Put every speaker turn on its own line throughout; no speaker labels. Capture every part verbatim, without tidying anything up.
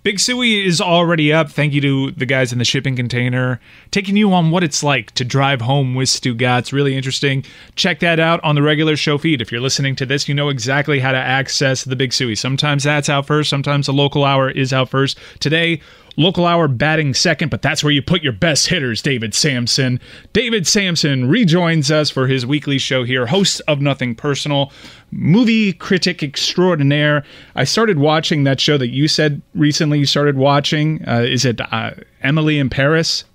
Big Suey is already up. Thank you to the guys in the shipping container, taking you on what it's like to drive home with Stugotz. Really interesting. Check that out on the regular show feed. If you're listening to this, you know exactly how to access the Big Suey. Sometimes that's out first. Sometimes the local hour is out first. Today, local hour batting second, but that's where you put your best hitters, David Samson. David Samson rejoins us for his weekly show here, host of Nothing Personal, movie critic extraordinaire. I started watching that show that you said recently you started watching. Uh, is it uh, Emily in Paris?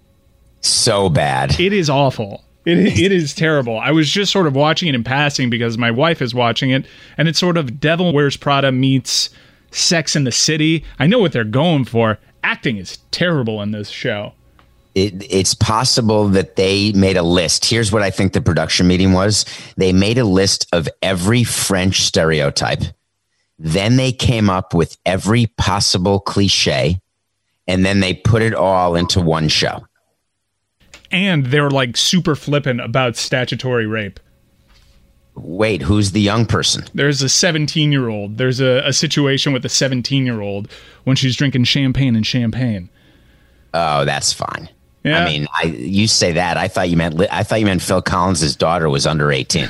So bad.
It is awful. It, it is terrible. I was just sort of watching it in passing because my wife is watching it, and it's sort of Devil Wears Prada meets Sex in the City. I know what they're going for. Acting is terrible in this show.
It, it's possible that they made a list. Here's what I think the production meeting was. They made a list of every French stereotype. Then they came up with every possible cliche, and then they put it all into one show.
And they're like super flippant about statutory rape.
Wait, who's the young person?
There's a seventeen-year-old. There's a, a situation with a seventeen-year-old when she's drinking champagne and champagne.
Oh, that's fine.
Yeah.
I mean, I you say that. I thought you meant I thought you meant Phil Collins' daughter was under eighteen.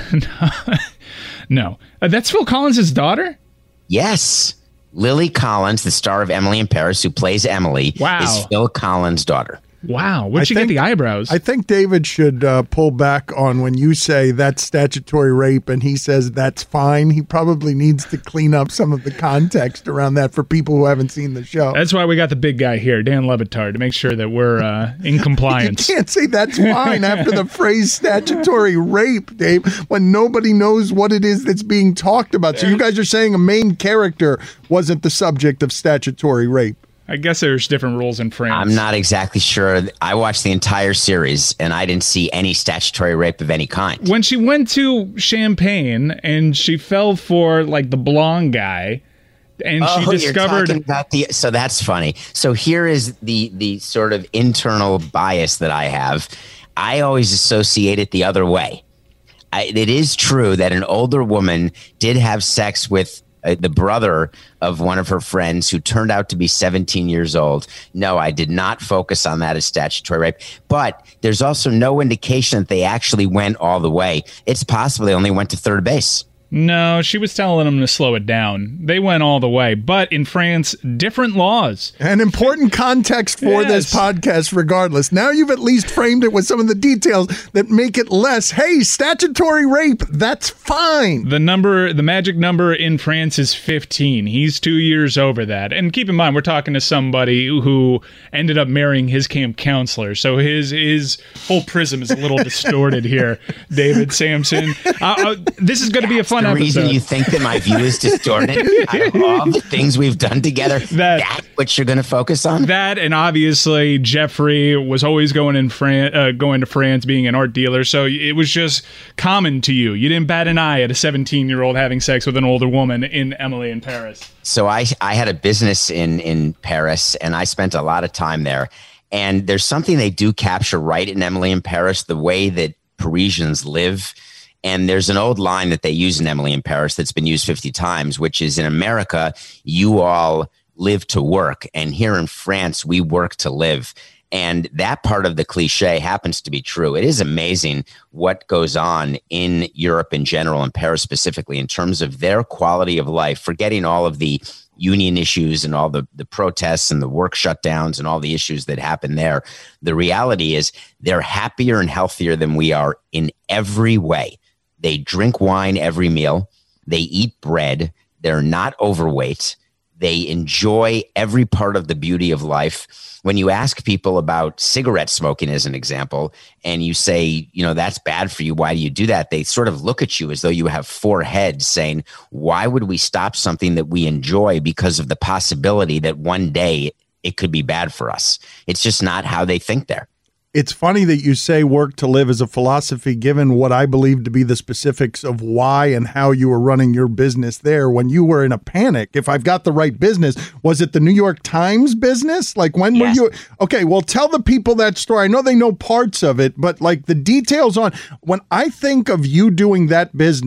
No, uh, that's Phil Collins' daughter?
Yes. Lily Collins, the star of Emily in Paris, who plays Emily,
wow.
is Phil Collins' daughter.
Wow. Where'd she get the eyebrows?
I think David should uh, pull back on when you say that's statutory rape and he says that's fine. He probably needs to clean up some of the context around that for people who haven't seen the show.
That's why we got the big guy here, Dan Le Batard, to make sure that we're uh, in compliance.
You can't say that's fine after the phrase statutory rape, Dave, when nobody knows what it is that's being talked about. So you guys are saying a main character wasn't the subject of statutory rape.
I guess there's different rules in France.
I'm not exactly sure. I watched the entire series, and I didn't see any statutory rape of any kind.
When she went to Champagne and she fell for like the blonde guy, and
oh,
she discovered
you're about the. So that's funny. So here is the the sort of internal bias that I have. I always associate it the other way. I, it is true that an older woman did have sex with Uh, the brother of one of her friends who turned out to be seventeen years old. No, I did not focus on that as statutory rape. But there's also no indication that they actually went all the way. It's possible they only went to third base.
No, she was telling them to slow it down. They went all the way. But in France, different laws.
An important context for
Yes.
this podcast, regardless. Now you've at least framed it with some of the details that make it less, hey, statutory rape, that's fine.
The number, the magic number in France is fifteen. He's two years over that. And keep in mind, we're talking to somebody who ended up marrying his camp counselor. So his his whole prism is a little distorted here, David Samson. Uh, uh, this is going to be a fun
the
episode.
reason you think that my view is distorted out of all the things we've done together,
that,
that's what you're going to focus on?
That, and obviously Jeffrey was always going in Fran- uh, going to France, being an art dealer, so it was just common to you. You didn't bat an eye at a seventeen-year-old having sex with an older woman in Emily in Paris.
So I, I had a business in, in Paris, and I spent a lot of time there. And there's something they do capture right in Emily in Paris, the way that Parisians live. And there's an old line that they use in Emily in Paris that's been used fifty times, which is, in America, you all live to work. And here in France, we work to live. And that part of the cliche happens to be true. It is amazing what goes on in Europe in general, and Paris specifically, in terms of their quality of life, forgetting all of the union issues and all the, the protests and the work shutdowns and all the issues that happen there. The reality is they're happier and healthier than we are in every way. They drink wine every meal. They eat bread. They're not overweight. They enjoy every part of the beauty of life. When you ask people about cigarette smoking, as an example, and you say, you know, that's bad for you, why do you do that? They sort of look at you as though you have four heads, saying, why would we stop something that we enjoy because of the possibility that one day it could be bad for us? It's just not how they think there.
It's funny that you say work to live as a philosophy, given what I believe to be the specifics of why and how you were running your business there when you were in a panic. If I've got the right business, was it the New York Times business? Like when
Yes.
were you? Okay, well, tell the people that story. I know they know parts of it, but like the details on when I think of you doing that business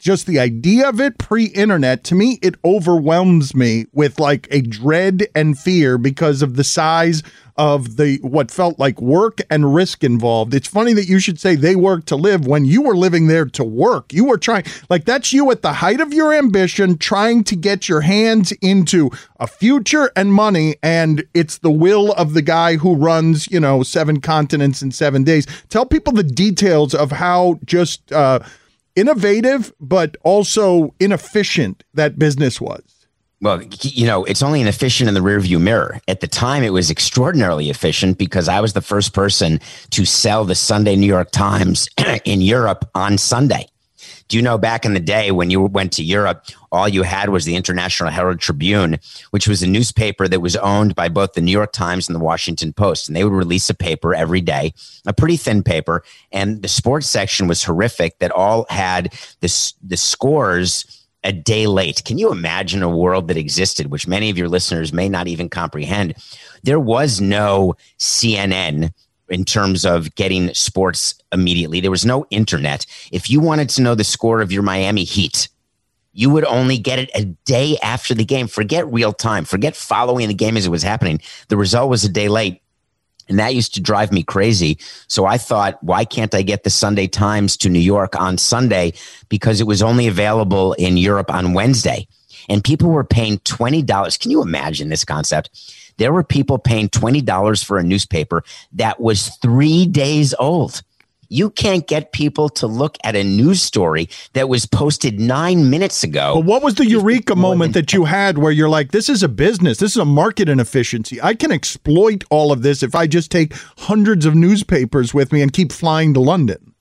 just the idea of it pre-internet, to me, it overwhelms me with like a dread and fear because of the size of the what felt like work and risk involved. It's funny that you should say they work to live when you were living there to work. You were trying, like that's you at the height of your ambition, trying to get your hands into a future and money, and it's the will of the guy who runs, you know, seven continents in seven days. Tell people the details of how just uh, innovative but also inefficient that business was.
Well, you know, it's only inefficient in the rearview mirror. At the time, it was extraordinarily efficient because I was the first person to sell the Sunday New York Times in Europe on Sunday. Do you know back in the day when you went to Europe, all you had was the International Herald Tribune, which was a newspaper that was owned by both the New York Times and the Washington Post. And they would release a paper every day, a pretty thin paper. And the sports section was horrific that all had the, the scores a day late. Can you imagine a world that existed, which many of your listeners may not even comprehend? There was no C N N in terms of getting sports immediately. There was no internet. If you wanted to know the score of your Miami Heat, you would only get it a day after the game. Forget real time. Forget following the game as it was happening. The result was a day late. And that used to drive me crazy. So I thought, why can't I get the Sunday Times to New York on Sunday? Because it was only available in Europe on Wednesday. And people were paying twenty dollars. Can you imagine this concept? There were people paying twenty dollars for a newspaper that was three days old. You can't get people to look at a news story that was posted nine minutes ago.
But what was the eureka moment that you had where you're like, this is a business, this is a market inefficiency. I can exploit all of this if I just take hundreds of newspapers with me and keep flying to London.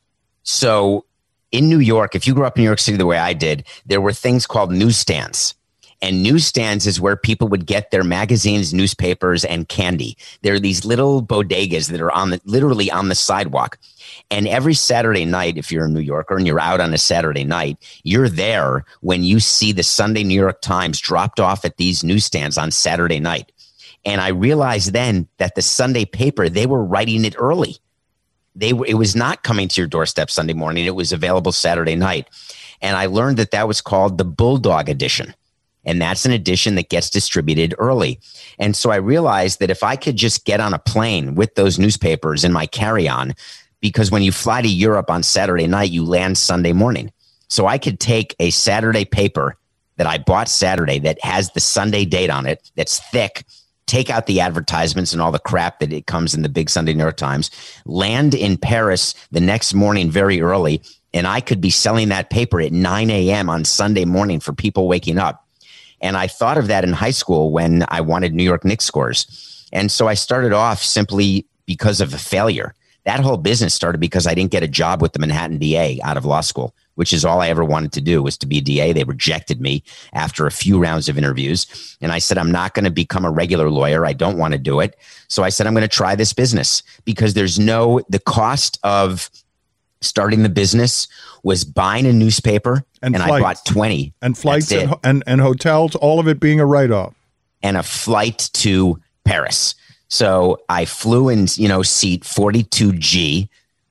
So in New York, if you grew up in New York City the way I did, there were things called newsstands. And newsstands is where people would get their magazines, newspapers, and candy. There are these little bodegas that are on the literally on the sidewalk. And every Saturday night, if you're in New York or and you're out on a Saturday night, you're there when you see the Sunday New York Times dropped off at these newsstands on Saturday night. And I realized then that the Sunday paper, they were writing it early. They were, it was not coming to your doorstep Sunday morning. It was available Saturday night. And I learned that that was called the Bulldog edition. And that's an edition that gets distributed early. And so I realized that if I could just get on a plane with those newspapers in my carry-on, because when you fly to Europe on Saturday night, you land Sunday morning. So I could take a Saturday paper that I bought Saturday that has the Sunday date on it, that's thick, take out the advertisements and all the crap that it comes in the big Sunday New York Times, land in Paris the next morning very early, and I could be selling that paper at nine a.m. on Sunday morning for people waking up. And I thought of that in high school when I wanted New York Knicks scores. And so I started off simply because of a failure. That whole business started because I didn't get a job with the Manhattan D A out of law school, which is all I ever wanted to do was to be a D A. They rejected me after a few rounds of interviews. And I said, I'm not going to become a regular lawyer. I don't want to do it. So I said, I'm going to try this business because there's no, the cost of starting the business was buying a newspaper and, and I bought twenty.
And flights and, and, and hotels, all of it being a write-off.
And a flight to Paris. So I flew in, you know, seat forty-two G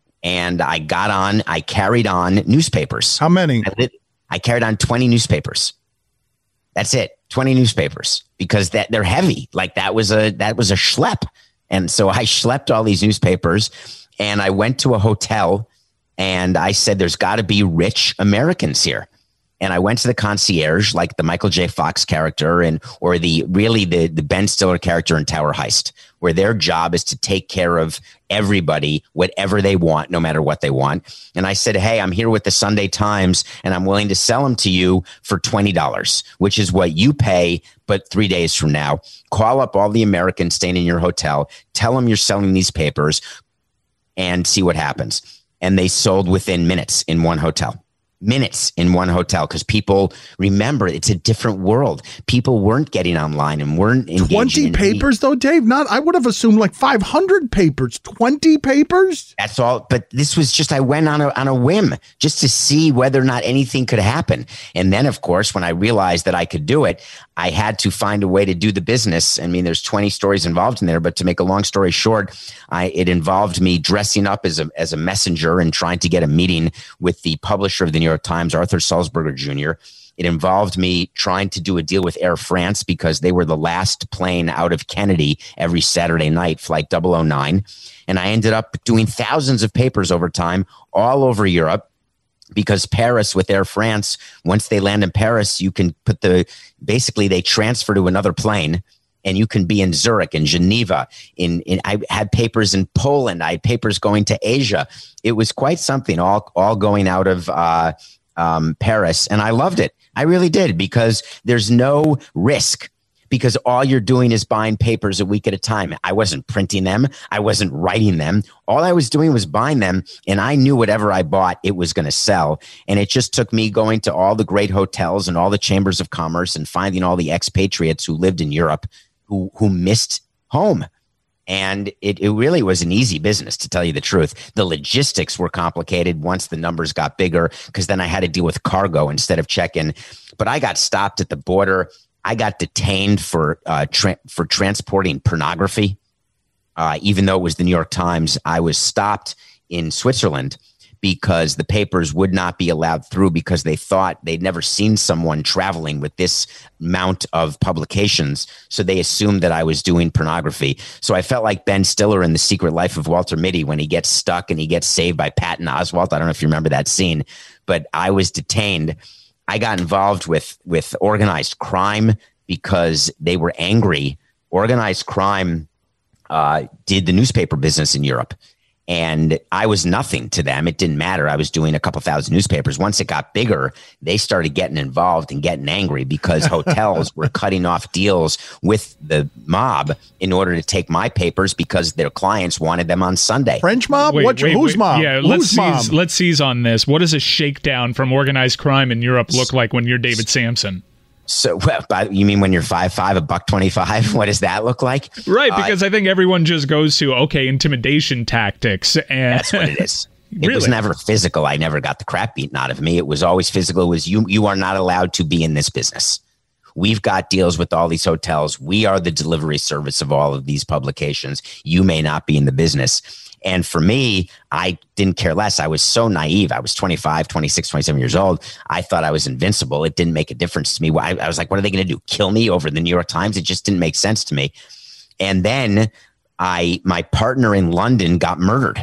and I got on, I carried on newspapers.
How many?
I, lit, I carried on twenty newspapers. That's it. twenty newspapers because that they're heavy. Like that was a, that was a schlep. And so I schlepped all these newspapers and I went to a hotel and I said, there's got to be rich Americans here. And I went to the concierge, like the Michael J. Fox character and or the really the, the Ben Stiller character in Tower Heist, where their job is to take care of everybody, whatever they want, no matter what they want. And I said, hey, I'm here with the Sunday Times and I'm willing to sell them to you for twenty dollars, which is what you pay, but three days from now. Call up all the Americans staying in your hotel, tell them you're selling these papers and see what happens. And they sold within minutes in one hotel. Minutes in one hotel because people remember it's a different world. People weren't getting online and weren't engaging.
twenty papers though, Dave? Not, I would have assumed like five hundred papers. twenty papers?
That's all. But this was just, I went on a, on a whim just to see whether or not anything could happen. And then, of course, when I realized that I could do it, I had to find a way to do the business. I mean, there's twenty stories involved in there, but to make a long story short, I, it involved me dressing up as a as a messenger and trying to get a meeting with the publisher of the New York Times, Arthur Sulzberger Junior It involved me trying to do a deal with Air France because they were the last plane out of Kennedy every Saturday night, flight double oh nine. And I ended up doing thousands of papers over time all over Europe. Because Paris with Air France, once they land in Paris, you can put the, basically they transfer to another plane and you can be in Zurich and Geneva. In, in I had papers in Poland. I had papers going to Asia. It was quite something, all, all going out of uh, um, Paris. And I loved it. I really did, because there's no risk. Because all you're doing is buying papers a week at a time. I wasn't printing them. I wasn't writing them. All I was doing was buying them, and I knew whatever I bought, it was going to sell. And it just took me going to all the great hotels and all the chambers of commerce and finding all the expatriates who lived in Europe who who missed home. And it, it really was an easy business, to tell you the truth. The logistics were complicated once the numbers got bigger, because then I had to deal with cargo instead of check-in. But I got stopped at the border. I got detained for uh, tra- for transporting pornography. Uh, even though it was the New York Times, I was stopped in Switzerland because the papers would not be allowed through, because they thought they'd never seen someone traveling with this amount of publications. So they assumed that I was doing pornography. So I felt like Ben Stiller in The Secret Life of Walter Mitty when he gets stuck and he gets saved by Patton Oswalt. I don't know if you remember that scene, but I was detained. I got involved with, with organized crime because they were angry. Organized crime uh, did the newspaper business in Europe. And I was nothing to them. It didn't matter. I was doing a couple thousand newspapers. Once it got bigger, they started getting involved and getting angry because hotels were cutting off deals with the mob in order to take my papers because their clients wanted them on Sunday.
French mob?
Wait,
What,
wait,
whose
wait.
mob?
Yeah,
whose
let's seize,
mob?
let's seize on this. What does a shakedown from organized crime in Europe look like when you're David Sampson?
So, well, you mean when you're five five, a buck twenty-five? What does that look like?
Right, because uh, I think everyone just goes to, okay, intimidation tactics. And
that's what it is. It
really?
was never physical. I never got the crap beaten out of me. It was always physical. It was you, you are not allowed to be in this business. We've got deals with all these hotels. We are the delivery service of all of these publications. You may not be in the business. And for me, I didn't care less. I was so naive. I was twenty-five, twenty-six, twenty-seven years old. I thought I was invincible. It didn't make a difference to me. I, I was like, what are they going to do? Kill me over the New York Times? It just didn't make sense to me. And then I, my partner in London got murdered.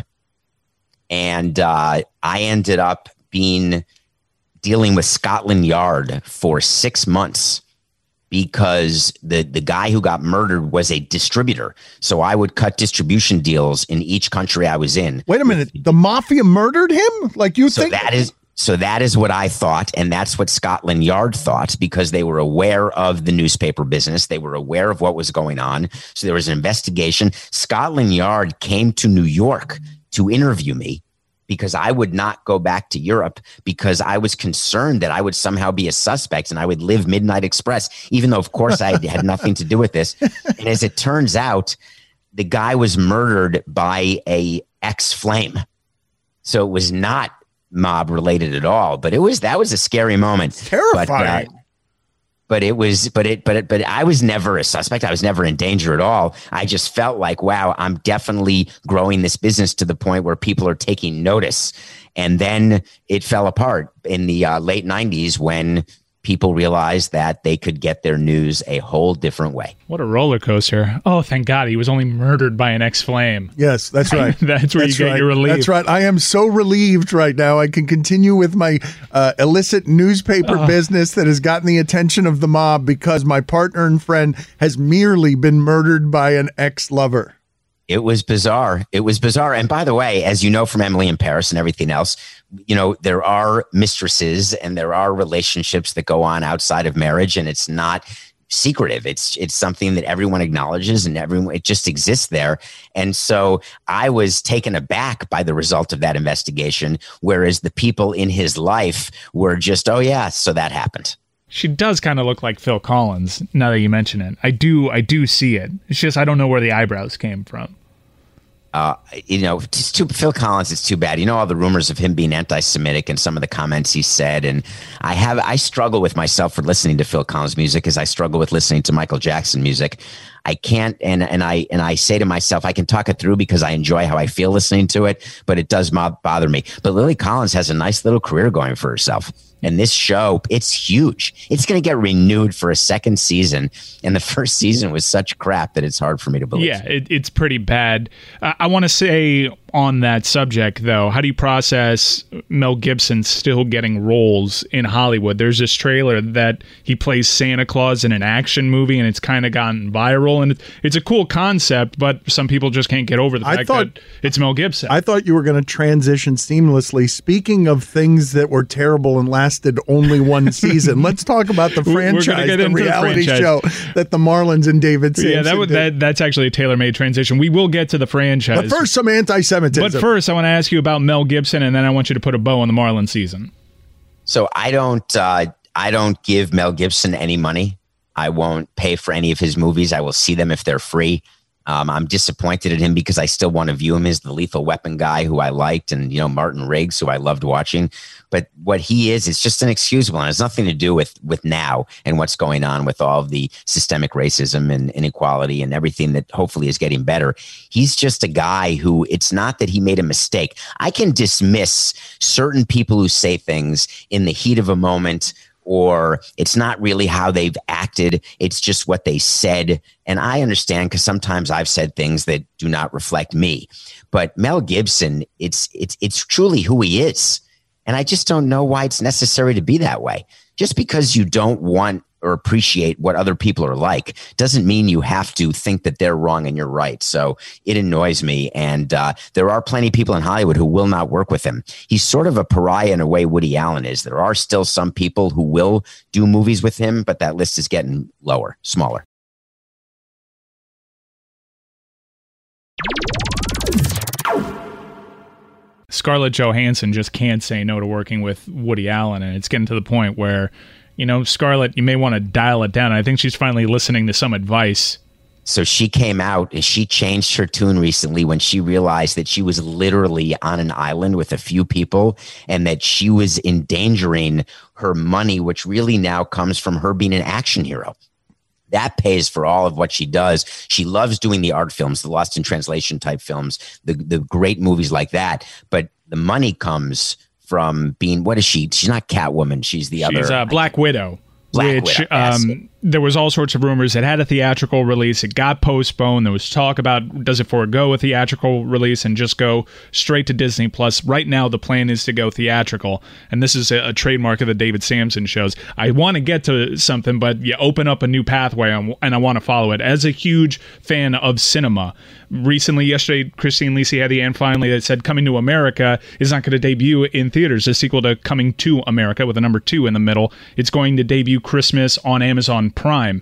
And uh, I ended up being dealing with Scotland Yard for six months. Because the, the guy who got murdered was a distributor. So I would cut distribution deals in each country I was in.
Wait a minute. The mafia murdered him? Like you
so
think?
That is, so that is what I thought. And that's what Scotland Yard thought, because they were aware of the newspaper business. They were aware of what was going on. So there was an investigation. Scotland Yard came to New York to interview me, because I would not go back to Europe, because I was concerned that I would somehow be a suspect and I would live Midnight Express, even though, of course, I had nothing to do with this. And as it turns out, the guy was murdered by a ex-flame. So it was not mob related at all, but it was, that was a scary moment.
Terrifying.
But, uh, But it was, but it, but it, but I was never a suspect. I was never in danger at all. I just felt like, wow, I'm definitely growing this business to the point where people are taking notice. And then it fell apart in the uh, late nineties when people realized that they could get their news a whole different way.
What a roller coaster. Oh, thank God he was only murdered by an ex-flame.
Yes, that's right.
That's where that's you get
right.
your relief.
That's right. I am so relieved right now. I can continue with my uh, illicit newspaper uh. business that has gotten the attention of the mob because my partner and friend has merely been murdered by an ex-lover.
It was bizarre. It was bizarre. And by the way, as you know from Emily in Paris and everything else, you know, there are mistresses and there are relationships that go on outside of marriage, and it's not secretive. It's it's something that everyone acknowledges and everyone, it just exists there. And so I was taken aback by the result of that investigation, whereas the people in his life were just, oh yeah, so that happened.
She does kind of look like Phil Collins, now that you mention it. I do I do see it. It's just I don't know where the eyebrows came from.
Uh, you know, it's too, Phil Collins, it's too bad. You know, all the rumors of him being anti-Semitic and some of the comments he said. And I have, I struggle with myself for listening to Phil Collins music as I struggle with listening to Michael Jackson music. I can't, and, and I, and I say to myself, I can talk it through because I enjoy how I feel listening to it, but it does mo- bother me. But Lily Collins has a nice little career going for herself. And this show, it's huge. It's going to get renewed for a second season. And the first season was such crap that it's hard for me to believe.
Yeah, it, it's pretty bad. Uh, I want to say on that subject, though, how do you process Mel Gibson still getting roles in Hollywood? There's this trailer that he plays Santa Claus in an action movie, and it's kind of gotten viral. And it's a cool concept, but some people just can't get over the fact thought, that it's Mel Gibson.
I thought you were going to transition seamlessly. Speaking of things that were terrible and lasted only one season, let's talk about the franchise, the reality the show that the Marlins and David Samson
Yeah, that, would, that that's actually a tailor-made transition. We will get to the franchise.
But first, some anti-Semitism.
But first, I want to ask you about Mel Gibson, and then I want you to put a bow on the Marlins season.
So I don't, uh, I don't give Mel Gibson any money. I won't pay for any of his movies. I will see them if they're free. Um, I'm disappointed at him because I still want to view him as the Lethal Weapon guy who I liked, and you know Martin Riggs, who I loved watching. But what he is, is just inexcusable, and it has nothing to do with with now and what's going on with all of the systemic racism and inequality and everything that hopefully is getting better. He's just a guy who, it's not that he made a mistake. I can dismiss certain people who say things in the heat of a moment, or it's not really how they've acted. It's just what they said. And I understand because sometimes I've said things that do not reflect me. But Mel Gibson, it's it's it's truly who he is. And I just don't know why it's necessary to be that way. Just because you don't want or appreciate what other people are like doesn't mean you have to think that they're wrong and you're right. So it annoys me. And uh, there are plenty of people in Hollywood who will not work with him. He's sort of a pariah in a way Woody Allen is. There are still some people who will do movies with him, but that list is getting lower, smaller.
Scarlett Johansson just can't say no to working with Woody Allen, and it's getting to the point where, you know, Scarlett, you may want to dial it down. I think she's finally listening to some advice.
So she came out and she changed her tune recently when she realized that she was literally on an island with a few people and that she was endangering her money, which really now comes from her being an action hero. That pays for all of what she does. She loves doing the art films, the Lost in Translation type films, the, the great movies like that. But the money comes from being, what is she? She's not Catwoman. She's the
She's,
other.
She's uh, Black Widow.
Black
which
Widow,
um, there was all sorts of rumors. It had a theatrical release. It got postponed. There was talk about, does it forego a theatrical release and just go straight to Disney Plus? Right now, the plan is to go theatrical, and this is a, a trademark of the David Samson shows. I want to get to something, but you open up a new pathway, and I want to follow it. As a huge fan of cinema, recently, yesterday, Christine Lisi had the end finally that said Coming to America is not going to debut in theaters. A sequel to Coming to America with a number two in the middle. It's going to debut Christmas on Amazon Prime.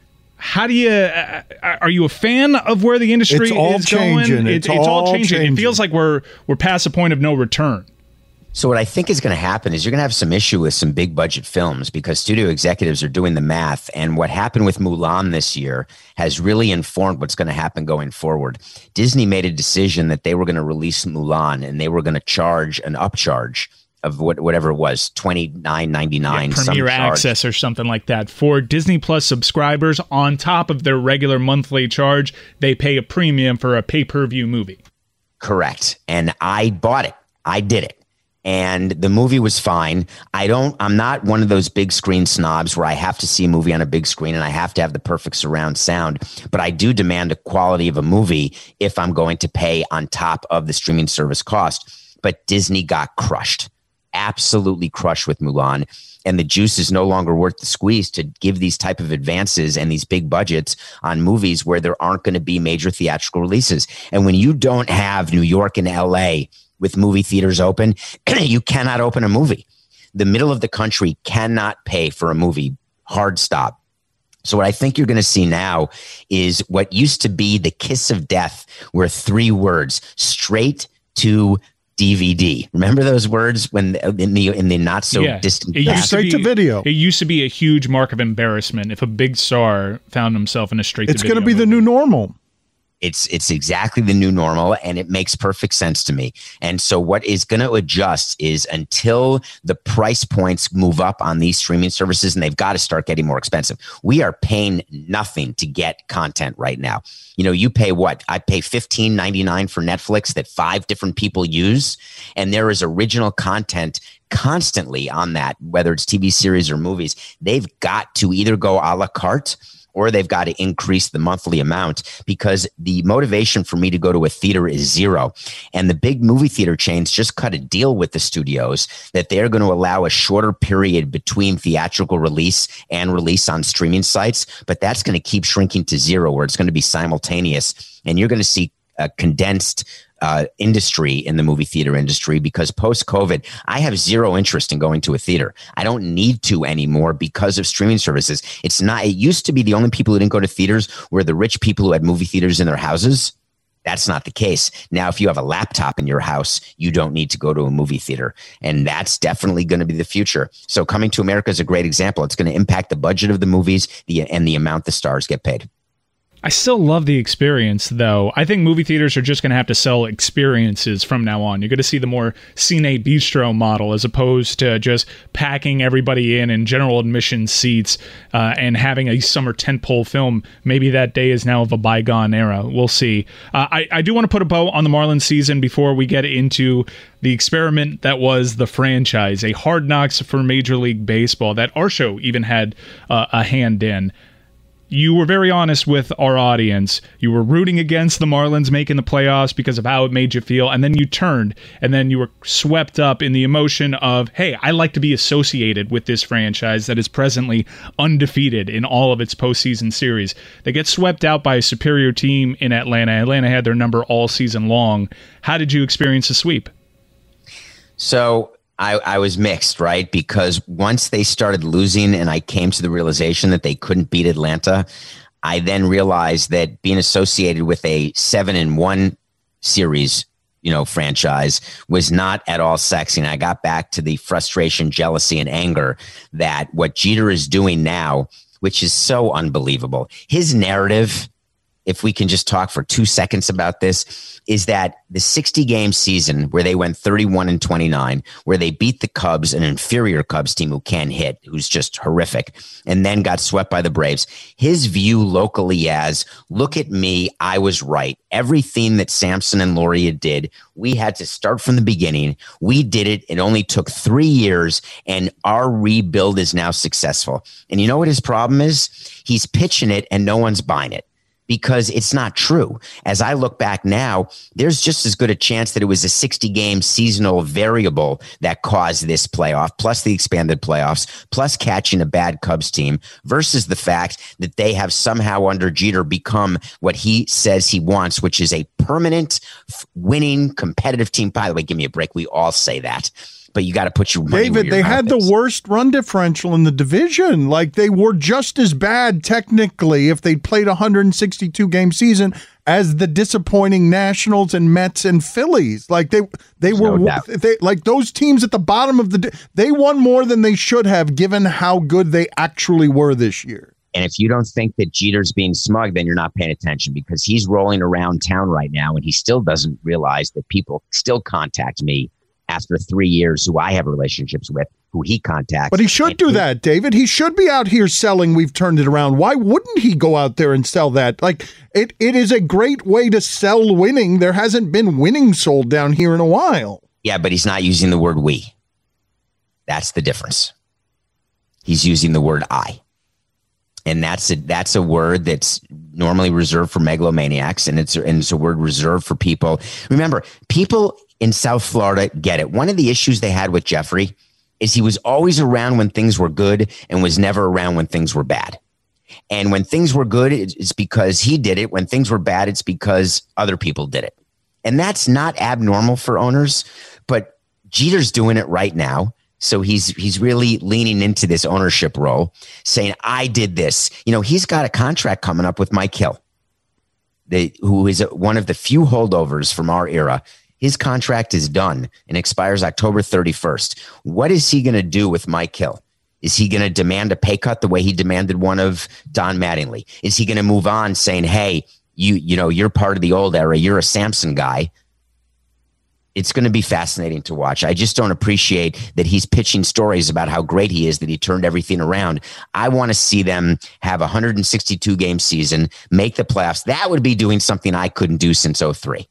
How do you, uh, are you a fan of where the industry
it's all
is
changing.
going?
It's,
it, it's all, all changing.
changing.
It feels like we're we're past the point of no return.
So what I think is going to happen is you're going to have some issue with some big budget films because studio executives are doing the math. And what happened with Mulan this year has really informed what's going to happen going forward. Disney made a decision that they were going to release Mulan and they were going to charge an upcharge of what, whatever it was, twenty-nine ninety-nine.
Yeah, Premier Access or something like that. For Disney Plus subscribers, on top of their regular monthly charge, they pay a premium for a pay-per-view movie.
Correct. And I bought it. I did it. And the movie was fine. I don't, I'm not one of those big screen snobs where I have to see a movie on a big screen and I have to have the perfect surround sound, but I do demand a quality of a movie if I'm going to pay on top of the streaming service cost. But Disney got crushed, absolutely crushed with Mulan. And the juice is no longer worth the squeeze to give these type of advances and these big budgets on movies where there aren't going to be major theatrical releases. And when you don't have New York and L A with movie theaters open, you cannot open a movie. The middle of the country cannot pay for a movie. Hard stop. So what I think you're going to see now is what used to be the kiss of death were three words: straight to D V D. Remember those words when in the in the not so
yeah.
distant
it
past?
Straight to video.
It used to be a huge mark of embarrassment if a big star found himself in a straight
it's
to video.
It's going to be
movie.
the new normal.
It's it's exactly the new normal, and it makes perfect sense to me. And so what is going to adjust is until the price points move up on these streaming services, and they've got to start getting more expensive. We are paying nothing to get content right now. You know, you pay what? I pay fifteen ninety-nine for Netflix that five different people use, and there is original content constantly on that, whether it's T V series or movies. They've got to either go a la carte or they've got to increase the monthly amount, because the motivation for me to go to a theater is zero. And the big movie theater chains just cut a deal with the studios that they're going to allow a shorter period between theatrical release and release on streaming sites. But that's going to keep shrinking to zero, where it's going to be simultaneous. And you're going to see a condensed Uh, industry in the movie theater industry, because post-COVID, I have zero interest in going to a theater. I don't need to anymore because of streaming services. It's not, it used to be the only people who didn't go to theaters were the rich people who had movie theaters in their houses. That's not the case. Now, if you have a laptop in your house, you don't need to go to a movie theater. And that's definitely going to be the future. So Coming to America is a great example. It's going to impact the budget of the movies the, and the amount the stars get paid.
I still love the experience, though. I think movie theaters are just going to have to sell experiences from now on. You're going to see the more Cine Bistro model, as opposed to just packing everybody in in general admission seats uh, and having a summer tentpole film. Maybe that day is now of a bygone era. We'll see. Uh, I, I do want to put a bow on the Marlins season before we get into the experiment that was the franchise, a Hard Knocks for Major League Baseball that our show even had uh, a hand in. You were very honest with our audience. You were rooting against the Marlins making the playoffs because of how it made you feel, and then you turned, and then you were swept up in the emotion of, hey, I like to be associated with this franchise that is presently undefeated in all of its postseason series. They get swept out by a superior team in Atlanta. Atlanta had their number all season long. How did you experience the sweep?
So I, I was mixed, right? Because once they started losing and I came to the realization that they couldn't beat Atlanta, I then realized that being associated with a seven and one series, you know, franchise was not at all sexy. And I got back to the frustration, jealousy, and anger that what Jeter is doing now, which is so unbelievable. His narrative, if we can just talk for two seconds about this, is that the sixty game season where they went thirty-one and twenty-nine, where they beat the Cubs, an inferior Cubs team who can hit, who's just horrific, and then got swept by the Braves. His view locally as, look at me, I was right. Everything that Samson and Loria did, we had to start from the beginning. We did it. It only took three years, and our rebuild is now successful. And you know what his problem is? He's pitching it, and no one's buying it, because it's not true. As I look back now, there's just as good a chance that it was a sixty game seasonal variable that caused this playoff, plus the expanded playoffs, plus catching a bad Cubs team, versus the fact that they have somehow under Jeter become what he says he wants, which is a permanent winning competitive team. By the way, give me a break. We all say that. But you got to put your money
David,
where your
they
mouth
had
is.
the worst run differential in the division. Like, they were just as bad technically if they'd played a one hundred sixty-two game season as the disappointing Nationals and Mets and Phillies. Like, they they
There's
were
no doubt.
they like those teams at the bottom of the di- they won more than they should have, given how good they actually were this year.
And if you don't think that Jeter's being smug, then you're not paying attention, because he's rolling around town right now and he still doesn't realize that people still contact me after three years who I have relationships with, who he contacts.
But he should do that, David. He should be out here selling, we've turned it around. Why wouldn't he go out there and sell that? Like, it, it is a great way to sell winning. There hasn't been winning sold down here in a while.
Yeah, but he's not using the word we. That's the difference. He's using the word I. And that's a, that's a word that's normally reserved for megalomaniacs, and it's, and it's a word reserved for people. Remember, people in South Florida get it. One of the issues they had with Jeffrey is he was always around when things were good and was never around when things were bad. And when things were good, it's because he did it. When things were bad, it's because other people did it. And that's not abnormal for owners, but Jeter's doing it right now. So he's he's really leaning into this ownership role, saying, I did this. You know, he's got a contract coming up with Mike Hill, the, who is one of the few holdovers from our era. His contract is done and expires October thirty-first. What is he going to do with Mike Hill? Is he going to demand a pay cut the way he demanded one of Don Mattingly? Is he going to move on saying, hey, you you know, you're part of the old era. You're a Samson guy. It's going to be fascinating to watch. I just don't appreciate that he's pitching stories about how great he is, that he turned everything around. I want to see them have a one hundred sixty-two game season, make the playoffs. That would be doing something I couldn't do since oh three.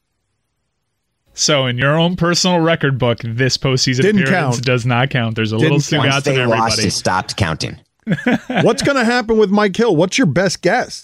So in your own personal record book, this postseason
Didn't
appearance
count.
does not count. There's a
Didn't
little
count.
Stugotz
Once
in
they
everybody.
lost, it stopped counting.
What's going to happen with Mike Hill? What's your best guess?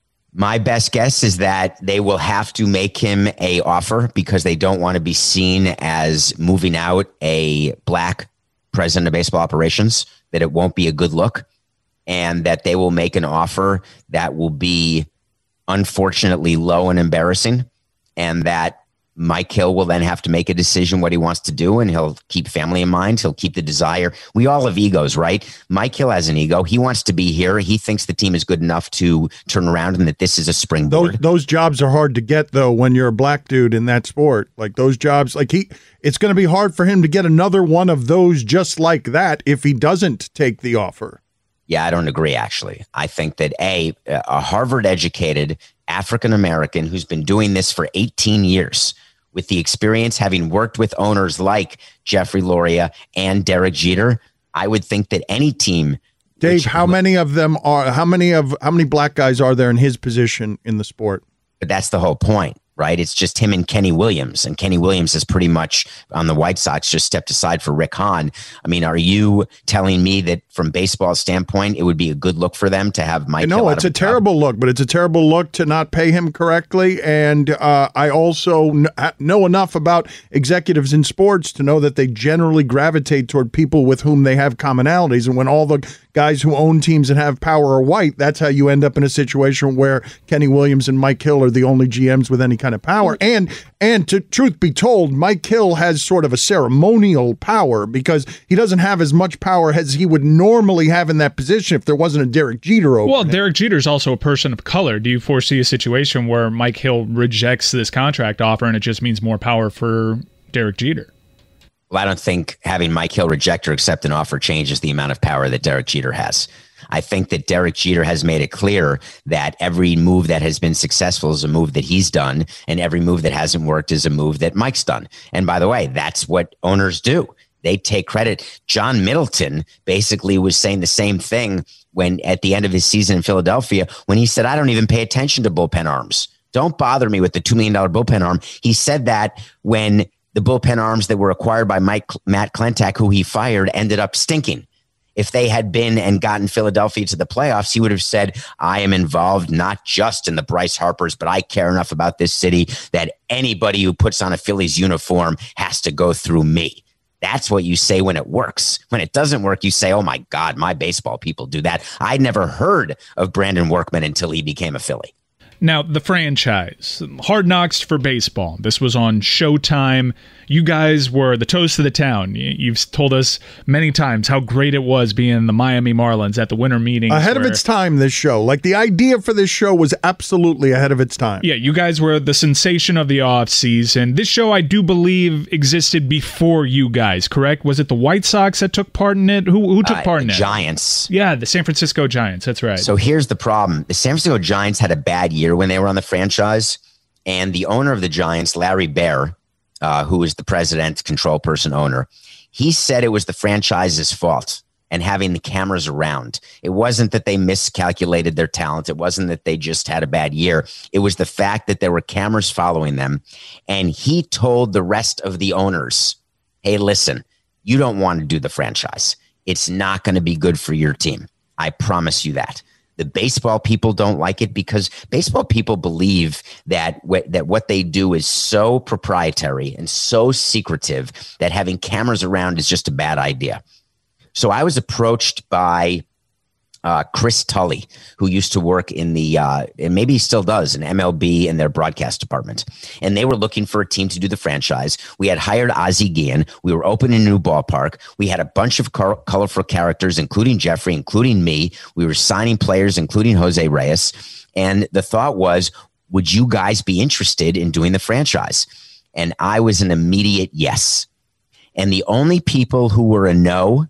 My best guess is that they will have to make him a offer because they don't want to be seen as moving out a black president of baseball operations, that it won't be a good look, and that they will make an offer that will be unfortunately low and embarrassing, and that Mike Hill will then have to make a decision what he wants to do, and he'll keep family in mind. He'll keep the desire. We all have egos, right? Mike Hill has an ego. He wants to be here. He thinks the team is good enough to turn around and that this is a springboard.
Those those jobs are hard to get, though, when you're a black dude in that sport. Like those jobs, like he, it's going to be hard for him to get another one of those just like that if he doesn't take the offer.
Yeah, I don't agree, actually. I think that a, a Harvard-educated African-American who's been doing this for eighteen years, with the experience having worked with owners like Jeffrey Loria and Derek Jeter, I would think that any team.
Dave,
which,
how many of them are, how many of, how many black guys are there in his position in the sport?
But that's the whole point, right? It's just him and Kenny Williams. And Kenny Williams is pretty much on the White Sox, just stepped aside for Rick Hahn. I mean, are you telling me that from baseball standpoint, it would be a good look for them to have Mike Hill?
No, it's a terrible look, but it's a terrible look to not pay him correctly. And uh, I also kn- know enough about executives in sports to know that they generally gravitate toward people with whom they have commonalities. And when all the guys who own teams and have power are white, that's how you end up in a situation where Kenny Williams and Mike Hill are the only G Ms with any kind of power. And and to truth be told, Mike Hill has sort of a ceremonial power because he doesn't have as much power as he would normally have in that position if there wasn't a Derek Jeter over
Well,
him.
Derek Jeter is also a person of color. Do you foresee a situation where Mike Hill rejects this contract offer and it just means more power for Derek Jeter?
Well, I don't think having Mike Hill reject or accept an offer changes the amount of power that Derek Jeter has. I think that Derek Jeter has made it clear that every move that has been successful is a move that he's done, and every move that hasn't worked is a move that Mike's done. And by the way, that's what owners do. They take credit. John Middleton basically was saying the same thing when at the end of his season in Philadelphia, when he said, I don't even pay attention to bullpen arms. Don't bother me with the two million dollars bullpen arm. He said that when the bullpen arms that were acquired by Mike Matt Klentak, who he fired, ended up stinking. If they had been and gotten Philadelphia to the playoffs, he would have said, I am involved not just in the Bryce Harpers, but I care enough about this city that anybody who puts on a Phillies uniform has to go through me. That's what you say when it works. When it doesn't work, you say, oh, my God, my baseball people do that. I'd never heard of Brandon Workman until he became a Philly.
Now, the franchise, Hard Knocks for baseball. This was on Showtime. You guys were the toast of the town. You've told us many times how great it was being the Miami Marlins at the winter meetings.
Ahead of
where,
its time, this show. Like, the idea for this show was absolutely ahead of its time.
Yeah, you guys were the sensation of the offseason. This show, I do believe, existed before you guys, correct? Was it the White Sox that took part in it? Who, who took
Uh,
part in it?
Giants.
Yeah, the San Francisco Giants. That's right.
So here's the problem. The San Francisco Giants had a bad year when they were on the franchise, and the owner of the Giants, Larry Baer, uh, who was the president, control person, owner, he said it was the franchise's fault and having the cameras around. It wasn't that they miscalculated their talent. It wasn't that they just had a bad year. It was the fact that there were cameras following them, and he told the rest of the owners, hey, listen, you don't want to do the franchise. It's not going to be good for your team. I promise you that. The baseball people don't like it because baseball people believe that w- that what they do is so proprietary and so secretive that having cameras around is just a bad idea. So I was approached by uh, Chris Tully, who used to work in the, uh, and maybe he still does, in M L B in their broadcast department. And they were looking for a team to do the franchise. We had hired Ozzie Guillen. We were opening a new ballpark. We had a bunch of car- colorful characters, including Jeffrey, including me. We were signing players, including Jose Reyes. And the thought was, would you guys be interested in doing the franchise? And I was an immediate yes. And the only people who were a no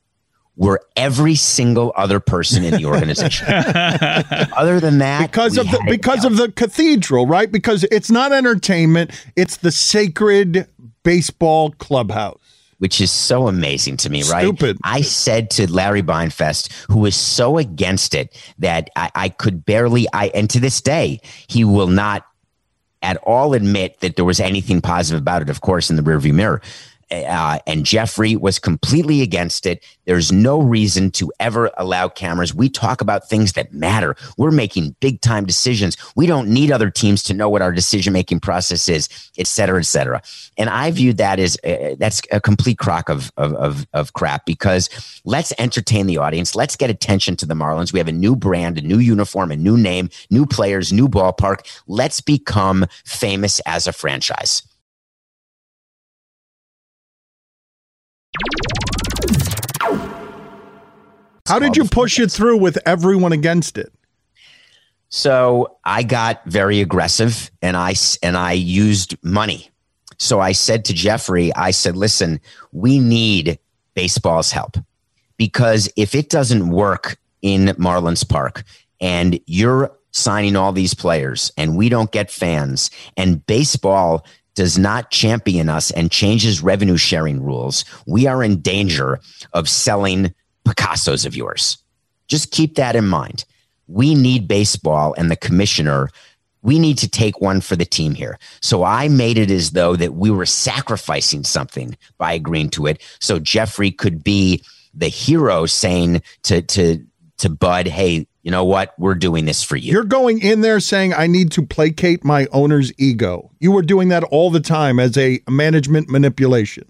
were every single other person in the organization. Other than that,
because of the because of the cathedral, right? Because it's not entertainment; it's the sacred baseball clubhouse.
Which is so amazing to me, right?
Stupid.
I said to Larry Beinfest, who was so against it that I, I could barely, I and to this day, he will not at all admit that there was anything positive about it, of course, in the rearview mirror. Uh, and Jeffrey was completely against it. There's no reason to ever allow cameras. We talk about things that matter. We're making big time decisions. We don't need other teams to know what our decision making process is, et cetera, et cetera. And I view that as uh, that's a complete crock of, of of of crap, because let's entertain the audience. Let's get attention to the Marlins. We have a new brand, a new uniform, a new name, new players, new ballpark. Let's become famous as a franchise.
How did you push it through with everyone against it?
So I got very aggressive, and I and I used money. So I said to Jeffrey, I said, listen, we need baseball's help, because if it doesn't work in Marlins Park and you're signing all these players and we don't get fans and baseball does not champion us and changes revenue sharing rules, we are in danger of selling Picassos of yours. Just keep that in mind. We need baseball, and the commissioner, we need to take one for the team here. So I made it as though that we were sacrificing something by agreeing to it. So Jeffrey could be the hero saying to, to, to Bud, hey, you know what? We're doing this for you.
You're going in there saying, I need to placate my owner's ego. You were doing that all the time as a management manipulation.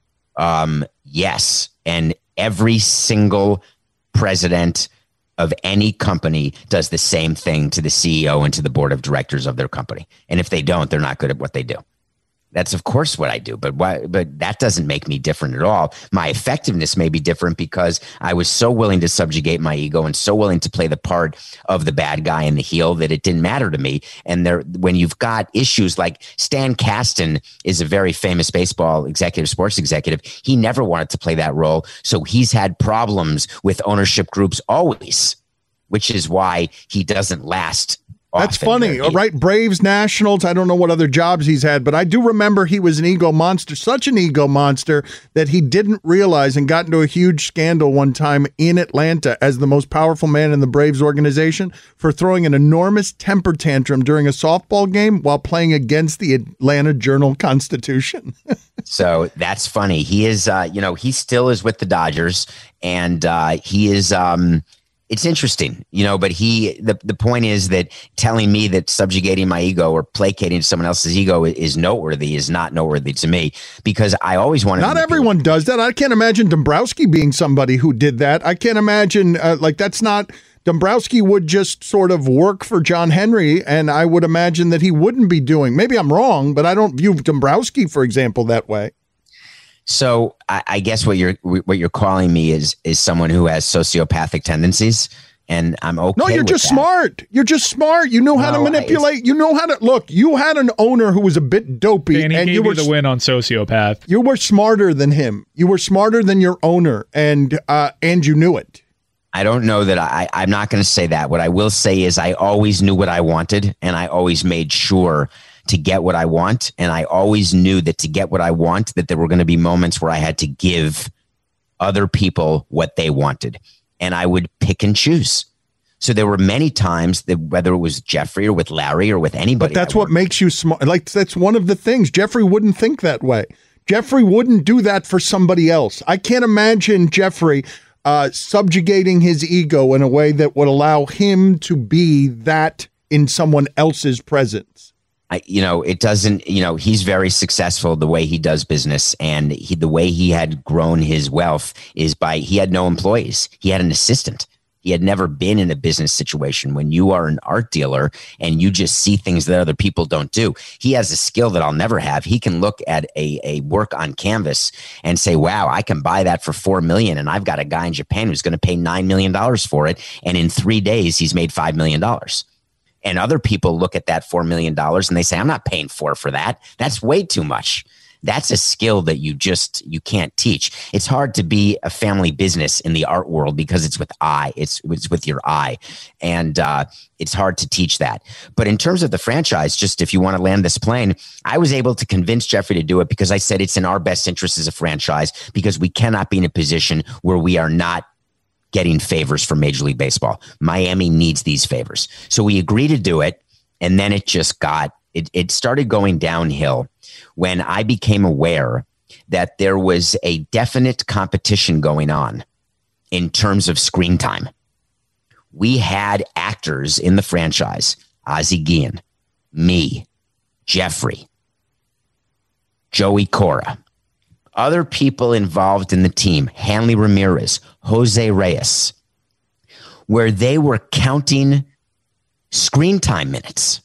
Um, yes. And every single president of any company does the same thing to the C E O and to the board of directors of their company. And if they don't, they're not good at what they do. That's, of course, what I do. But why, but that doesn't make me different at all. My effectiveness may be different because I was so willing to subjugate my ego and so willing to play the part of the bad guy and the heel that it didn't matter to me. And there, when you've got issues like Stan Kasten is a very famous baseball executive, sports executive. He never wanted to play that role. So he's had problems with ownership groups always, which is why he doesn't last.
That's funny, right? Braves, Nationals, I don't know what other jobs he's had, but I do remember he was an ego monster, such an ego monster that he didn't realize and got into a huge scandal one time in Atlanta as the most powerful man in the Braves organization for throwing an enormous temper tantrum during a softball game while playing against the Atlanta Journal-Constitution.
So that's funny. He is, uh, you know, he still is with the Dodgers, and uh, he is... Um, It's interesting, you know, but he, the, the point is that telling me that subjugating my ego or placating someone else's ego is noteworthy is not noteworthy to me, because I always wanted.
Not everyone does that. I can't imagine Dombrowski being somebody who did that. I can't imagine uh, like that's not. Dombrowski would just sort of work for John Henry, and I would imagine that he wouldn't be doing. Maybe I'm wrong, but I don't view Dombrowski, for example, that way.
So I, I guess what you're what you're calling me is is someone who has sociopathic tendencies, and I'm okay.
No, you're
with
just
that.
smart. You're just smart. You know how
No,
to manipulate. You know how to look. You had an owner who was a bit dopey,
And he
and
gave
you
you
were
the win on sociopath.
you were smarter than him. You were smarter than your owner, and uh, and you knew it.
I don't know that I. I'm not going to say that. What I will say is I always knew what I wanted, and I always made sure to get what I want. And I always knew that to get what I want, that there were going to be moments where I had to give other people what they wanted. And I would pick and choose. So there were many times that whether it was Jeffrey or with Larry or with anybody.
But that's what makes you smart. Like, that's one of the things. Jeffrey wouldn't think that way. Jeffrey wouldn't do that for somebody else. I can't imagine Jeffrey uh, subjugating his ego in a way that would allow him to be that in someone else's presence.
I, you know, it doesn't, you know, he's very successful the way he does business, and he, the way he had grown his wealth is by, he had no employees. He had an assistant. He had never been in a business situation. When you are an art dealer and you just see things that other people don't do, he has a skill that I'll never have. He can look at a, a work on canvas and say, wow, I can buy that for four million dollars. And I've got a guy in Japan who's going to pay nine million dollars for it. And in three days, he's made five million dollars. And other people look at that four million dollars and they say, I'm not paying four for that. That's way too much. That's a skill that you just, you can't teach. It's hard to be a family business in the art world because it's with eye, it's, it's with your eye. And uh, it's hard to teach that. But in terms of the franchise, just if you want to land this plane, I was able to convince Jeffrey to do it because I said it's in our best interest as a franchise, because we cannot be in a position where we are not getting favors from Major League Baseball. Miami needs these favors. So we agreed to do it. And then it just got, it, it started going downhill when I became aware that there was a definite competition going on in terms of screen time. We had actors in the franchise, Ozzie Guillen, me, Jeffrey, Joey Cora, other people involved in the team, Hanley Ramirez, Jose Reyes, where they were counting screen time minutes.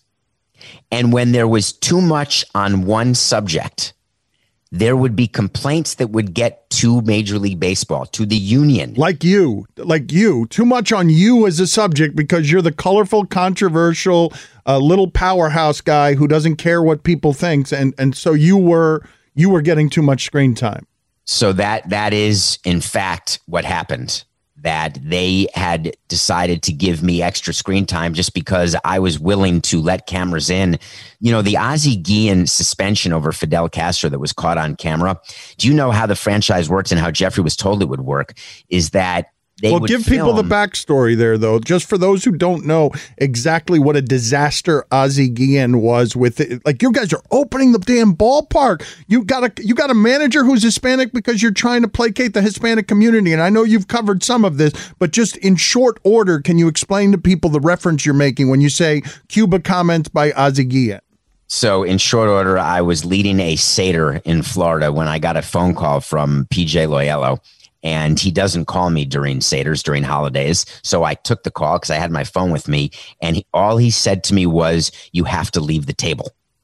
And when there was too much on one subject, there would be complaints that would get to Major League Baseball, to the union.
Like you, like you, too much on you as a subject because you're the colorful, controversial, uh, little powerhouse guy who doesn't care what people think. And, and so you were, you were getting too much screen time.
So that, that is in fact what happened. That they had decided to give me extra screen time just because I was willing to let cameras in. You know, the Ozzie Guillen suspension over Fidel Castro that was caught on camera. Do you know how the franchise works and how Jeffrey was told it would work? Is that they
well,
would
give
film.
people the backstory there, though, just for those who don't know exactly what a disaster Ozzie Guillen was with it. Like, you guys are opening the damn ballpark. You got a you got a manager who's Hispanic because you're trying to placate the Hispanic community. And I know you've covered some of this, but just in short order, can you explain to people the reference you're making when you say Cuba comments by Ozzie Guillen?
So in short order, I was leading a Seder in Florida when I got a phone call from P J Loyello. And he doesn't call me during Seders, during holidays. So I took the call because I had my phone with me. And he, all he said to me was, you have to leave the table.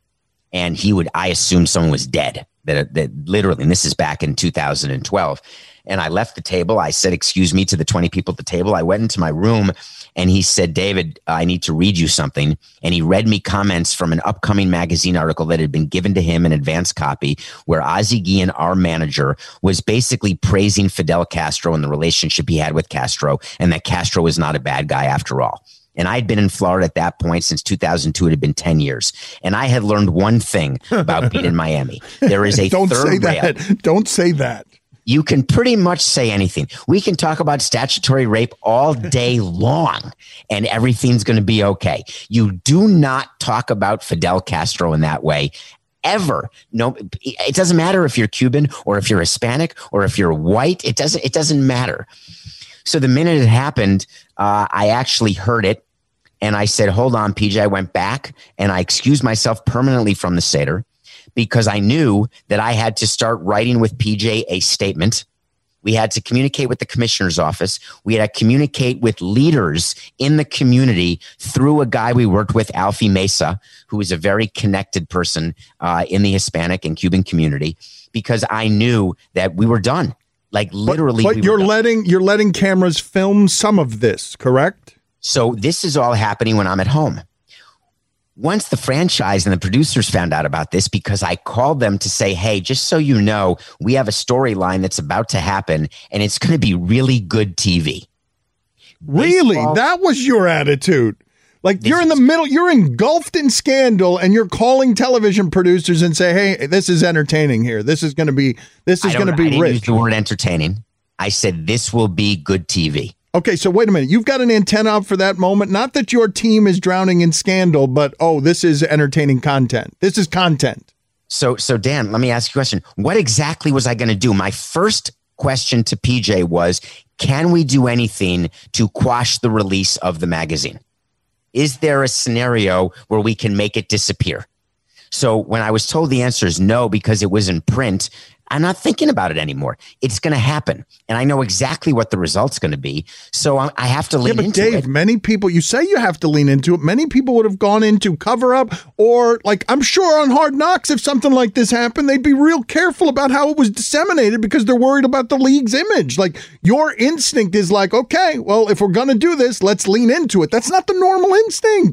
And he would, I assumed someone was dead, that, that literally, and this is back in two thousand twelve. And I left the table. I said, excuse me, to the twenty people at the table. I went into my room and he said, David, I need to read you something. And he read me comments from an upcoming magazine article that had been given to him in advance copy, where Ozzie Guillen, our manager, was basically praising Fidel Castro and the relationship he had with Castro, and that Castro was not a bad guy after all. And I'd been in Florida at that point since two thousand two. It had been ten years. And I had learned one thing about being in Miami. There is a
Don't
third
say
rail.
that. Don't say that.
You can pretty much say anything. We can talk about statutory rape all day long and everything's going to be okay. You do not talk about Fidel Castro in that way ever. No, it doesn't matter if you're Cuban or if you're Hispanic or if you're white. It doesn't, it doesn't matter. So the minute it happened, uh, I actually heard it and I said, hold on, P J. I went back and I excused myself permanently from the Seder, because I knew that I had to start writing with P J a statement. We had to communicate with the commissioner's office. We had to communicate with leaders in the community through a guy we worked with, Alfie Mesa, who is a very connected person uh, in the Hispanic and Cuban community, because I knew that we were done. Like literally.
But, but
we
you're
were done.
letting you're letting cameras film some of this, correct?
So this is all happening when I'm at home. Once the franchise and the producers found out about this, because I called them to say, hey, just so you know, we have a storyline that's about to happen and it's going to be really good T V.
Really?
Baseball,
that was your attitude? Like,
This
you're in the
is-
middle, you're engulfed in scandal and you're calling television producers and say, hey, this is entertaining here. This is going to be, this
I
is
don't-
going to
I
be
didn't use
rich.
the word entertaining. I said, this will be good T V.
Okay, so wait a minute. You've got an antenna out for that moment. Not that your team is drowning in scandal, but, oh, this is entertaining content. This is content.
So, so Dan, let me ask you a question. What exactly was I going to do? My first question to P J was, can we do anything to quash the release of the magazine? Is there a scenario where we can make it disappear? So when I was told the answer is no, because it was in print, I'm not thinking about it anymore. It's going to happen. And I know exactly what the result's going to be. So I, I have to lean
Yeah, but
into
Dave,
it.
many people, you say you have to lean into it. Many people would have gone into cover up, or like, I'm sure on Hard Knocks, if something like this happened, they'd be real careful about how it was disseminated because they're worried about the league's image. Like, your instinct is like, okay, well, if we're going to do this, let's lean into it. That's not the normal instinct.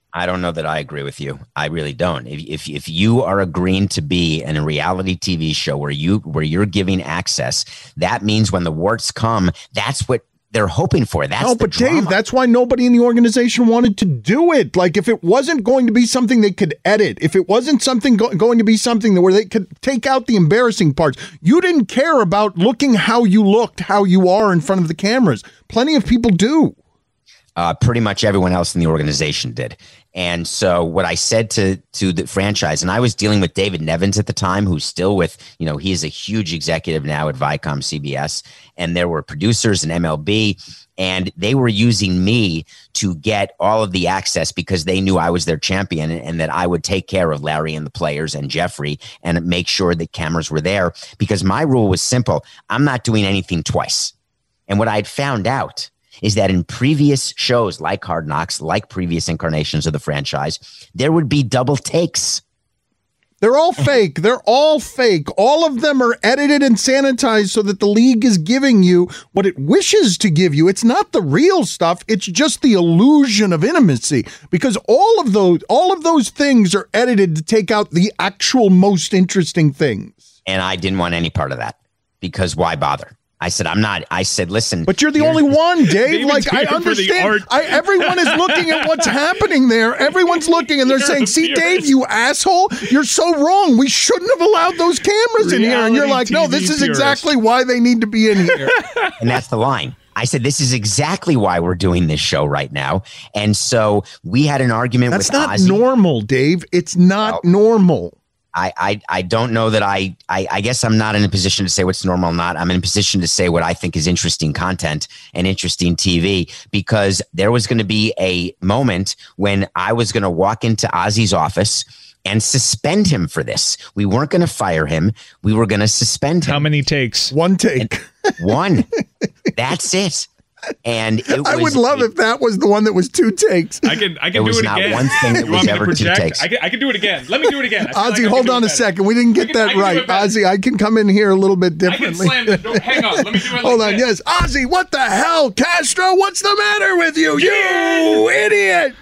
I don't know that I agree with you. I really don't. If, if if you are agreeing to be in a reality T V show where you where you're giving access, that means when the warts come, that's what they're hoping for. That's
no,
the
but
drama.
Dave, that's why nobody in the organization wanted to do it. Like, if it wasn't going to be something they could edit, if it wasn't something go- going to be something where they could take out the embarrassing parts, you didn't care about looking how you looked, how you are in front of the cameras. Plenty of people do.
Uh, pretty much everyone else in the organization did. And so what I said to to the franchise, and I was dealing with David Nevins at the time, who's still with, you know, he is a huge executive now at Viacom C B S. And there were producers in M L B, and they were using me to get all of the access because they knew I was their champion and that I would take care of Larry and the players and Jeffrey and make sure that cameras were there, because my rule was simple. I'm not doing anything twice. And what I'd found out is that in previous shows like Hard Knocks, like previous incarnations of the franchise, there would be double takes.
They're all fake. They're all fake. All of them are edited and sanitized so that the league is giving you what it wishes to give you. It's not the real stuff. It's just the illusion of intimacy, because all of those, all of those things are edited to take out the actual most interesting things.
And I didn't want any part of that, because why bother? I said, I'm not. I said, listen.
But you're the only one, Dave. Like, I
here for the art.
understand. I, everyone is looking at what's happening there. Everyone's looking and they're
You're
saying,
a
see,
purist.
Dave, you asshole. You're so wrong. We shouldn't have allowed those cameras in here. And you're like,
Reality
no,
T V
this is
purist.
exactly why they need to be in here.
And that's the line. I said, this is exactly why we're doing this show right now. And so we had an argument
That's
with
not
Ozzy.
normal, Dave. It's not
Well,
normal.
I, I, I don't know that I, I, I guess I'm not in a position to say what's normal or not. I'm in a position to say what I think is interesting content and interesting T V, because there was going to be a moment when I was going to walk into Ozzy's office and suspend him for this. We weren't going to fire him. We were going to suspend him.
How many takes?
One take.
One. That's it. And it
I
was,
would love
it,
if that was the one that was two takes.
I can I can
There
do
was
it
not
again.
one thing that
You
was
want me to
ever two
project?
takes.
I can, I can do it again. Let me do it again. I feel like I
Ozzy,
can
hold
do
on
it
a
better.
second. We didn't get
I can-
that
I can do
right.
it better.
Ozzy, I can come in here a little bit
I can
differently.
slam the door. Hang on. Let me do it like
Hold on.
this.
Yes. Ozzy, what the hell? Castro, what's the matter with you? You idiot.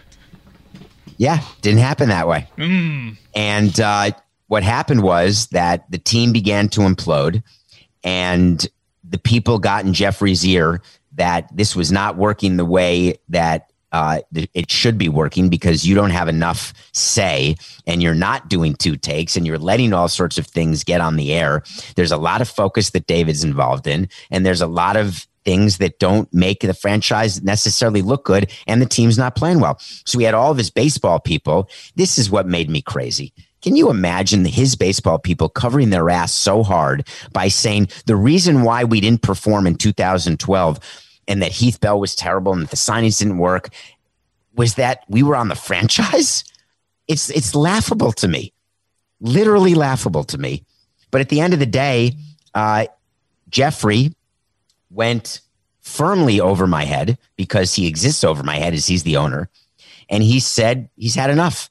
Yeah, didn't happen that way.
Mm.
And uh, what happened was that the team began to implode, and the people got in Jeffrey's ear that this was not working the way that uh, th- it should be working, because you don't have enough say and you're not doing two takes and you're letting all sorts of things get on the air. There's a lot of focus that David's involved in, and there's a lot of things that don't make the franchise necessarily look good, and the team's not playing well. So we had all of his baseball people. This is what made me crazy. Can you imagine his baseball people covering their ass so hard by saying the reason why we didn't perform in two thousand twelve and that Heath Bell was terrible and that the signings didn't work was that we were on the franchise? It's it's laughable to me, literally laughable to me. But at the end of the day, uh, Jeffrey went firmly over my head, because he exists over my head as he's the owner. And he said he's had enough.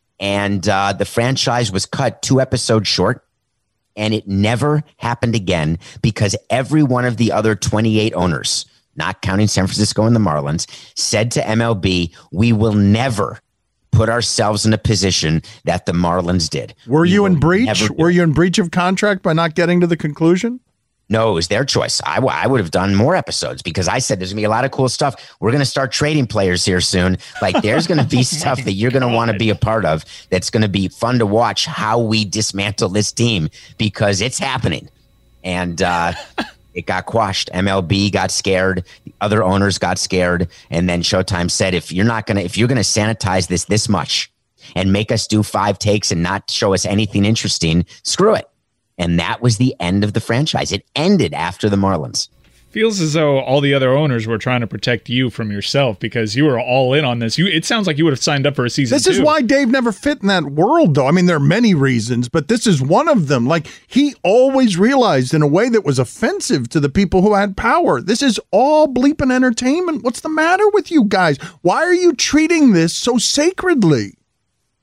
And uh, the franchise was cut two episodes short, and it never happened again, because every one of the other twenty-eight owners, not counting San Francisco and the Marlins, said to M L B, we will never put ourselves in a position that the Marlins did.
Were
We
you in
will
breach?
never do
Were
it.
you in breach of contract by not getting to the conclusion?
No, it was their choice. I, w- I would have done more episodes, because I said there's going to be a lot of cool stuff. We're going to start trading players here soon. Like, there's going to be stuff that you're going to want to be a part of that's going to be fun to watch, how we dismantle this team, because it's happening. And uh, it got quashed. M L B got scared. The other owners got scared. And then Showtime said, if you're not going to, if you're going to sanitize this this much and make us do five takes and not show us anything interesting, screw it. And that was the end of the franchise. It ended after the Marlins.
Feels as though all the other owners were trying to protect you from yourself, because you were all in on this. You, it sounds like you would have signed up for a season
This
two.
is why Dave never fit in that world, though. I mean, there are many reasons, but this is one of them. Like, he always realized in a way that was offensive to the people who had power. This is all bleeping entertainment. What's the matter with you guys? Why are you treating this so sacredly?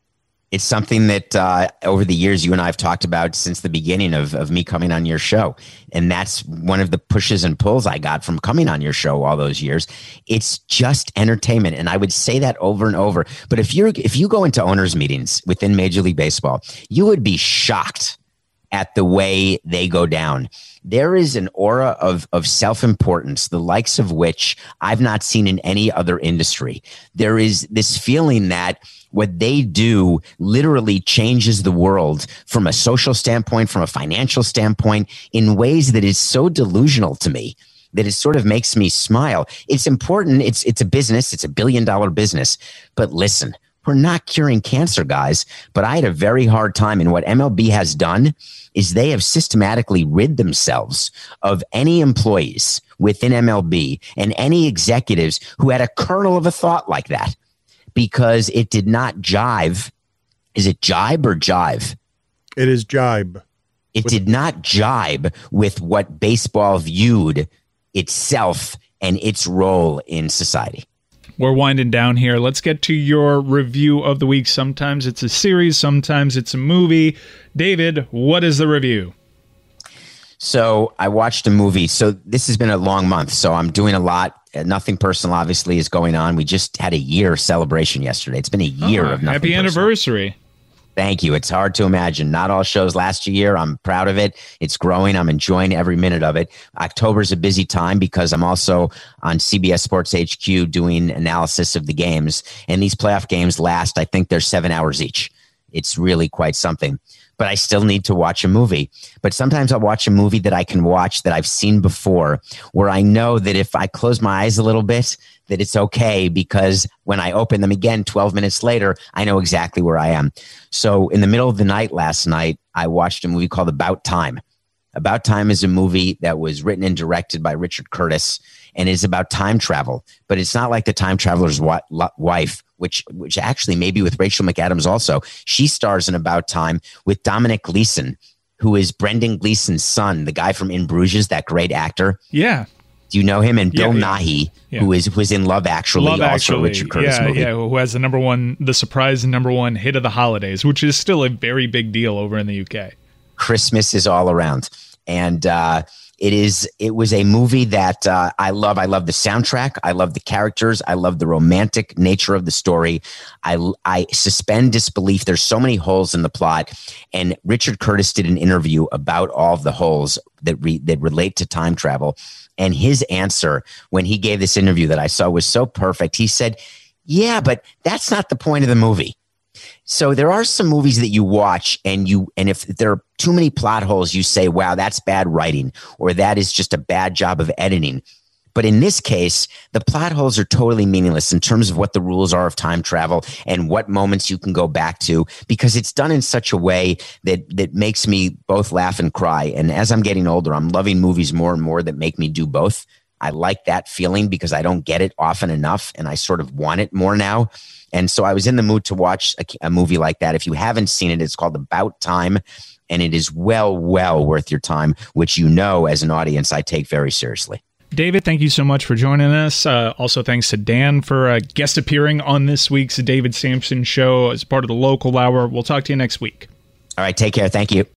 It's something that uh, over the years you and I have talked about since the beginning of, of me coming on your show. And that's one of the pushes and pulls I got from coming on your show all those years. It's just entertainment. And I would say that over and over. But if you're if you go into owners' meetings within Major League Baseball, you would be shocked at the way they go down. There is an aura of, of self-importance, the likes of which I've not seen in any other industry. There is this feeling that what they do literally changes the world from a social standpoint, from a financial standpoint, in ways that is so delusional to me that it sort of makes me smile. It's important. It's, it's a business. It's a billion dollar business. But listen, we're not curing cancer, guys. But I had a very hard time. And what M L B has done is they have systematically rid themselves of any employees within M L B and any executives who had a kernel of a thought like that, because it did not jive. Is it jibe or jive?
It is jibe.
It did not jibe with what baseball viewed itself and its role in society.
We're winding down here. Let's get to your review of the week. Sometimes it's a series, sometimes it's a movie. David, what is the review?
So I watched a movie. So this has been a long month, so I'm doing a lot. Nothing personal, obviously, is going on. We just had a year celebration yesterday. It's been a year
oh,
of nothing
Happy
personal.
Anniversary.
Thank you. It's hard to imagine. Not all shows last a year. I'm proud of it. It's growing. I'm enjoying every minute of it. October's a busy time because I'm also on C B S Sports H Q doing analysis of the games. And these playoff games last, I think they're seven hours each. It's really quite something. But I still need to watch a movie. But sometimes I'll watch a movie that I can watch that I've seen before, where I know that if I close my eyes a little bit, that it's okay, because when I open them again twelve minutes later, I know exactly where I am. So in the middle of the night last night, I watched a movie called About Time. About Time is a movie that was written and directed by Richard Curtis, and it's about time travel. But it's not like The Time Traveler's Wife, which which actually maybe with Rachel McAdams also. She stars in About Time with Dominic Gleeson, who is Brendan Gleeson's son, the guy from In Bruges, that great actor.
Yeah.
Do you know him? And Bill
yeah, yeah.
Nighy,
yeah.
who is who is in Love Actually,
Love
also
Actually.
a Richard Curtis
yeah,
movie.
Yeah, who has the number one, the surprise number one hit of the holidays, which is still a very big deal over in the U K.
Christmas is all around. And uh, it is. It was a movie that uh, I love. I love the soundtrack. I love the characters. I love the romantic nature of the story. I, I suspend disbelief. There's so many holes in the plot. And Richard Curtis did an interview about all of the holes that re, that relate to time travel. And his answer when he gave this interview that I saw was so perfect. He said, yeah, but that's not the point of the movie. So there are some movies that you watch and you, and if there are too many plot holes, you say, wow, that's bad writing, or that is just a bad job of editing. But in this case, the plot holes are totally meaningless in terms of what the rules are of time travel and what moments you can go back to, because it's done in such a way that that makes me both laugh and cry. And as I'm getting older, I'm loving movies more and more that make me do both. I like that feeling because I don't get it often enough, and I sort of want it more now. And so I was in the mood to watch a, a movie like that. If you haven't seen it, it's called About Time, and it is well, well worth your time, which, you know, as an audience, I take very seriously.
David, thank you so much for joining us. Uh, also, thanks to Dan for uh, guest appearing on this week's David Samson Show as part of the Local Hour. We'll talk to you next week.
All right, take care. Thank you.